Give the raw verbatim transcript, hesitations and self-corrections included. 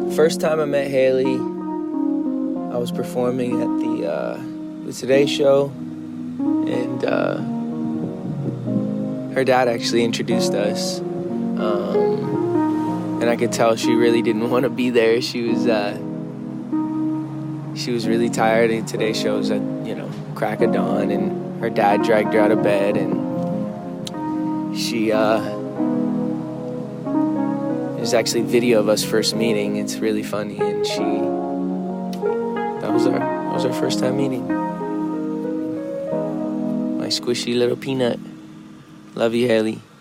First time I met Haley, I was performing at the, uh, the Today Show, and uh, her dad actually introduced us. Um, and I could tell she really didn't want to be there. She was uh, she was really tired, and Today Show was at, you know, crack of dawn, and her dad dragged her out of bed, and she, uh, there's actually video of us first meeting. It's really funny, and she, that was our, that was our first time meeting. My squishy little peanut. Love you, Haley.